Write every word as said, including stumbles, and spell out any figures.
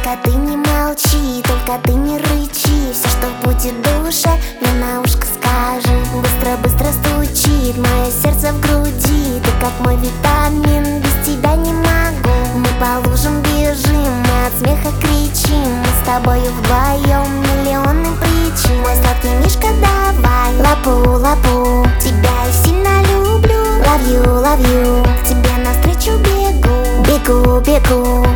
Только ты не молчи, только ты не рычи. Все, что будет в душе, мне на ушко скажи. Быстро-быстро стучит мое сердце в груди. Ты как мой витамин, без тебя не могу. Мы по лужам бежим, мы от смеха кричим. Мы с тобою вдвоем, миллионы причин. Мой сладкий мишка, давай лапу, лапу. Тебя я сильно люблю, love you, love you. К тебе навстречу бегу, бегу, бегу.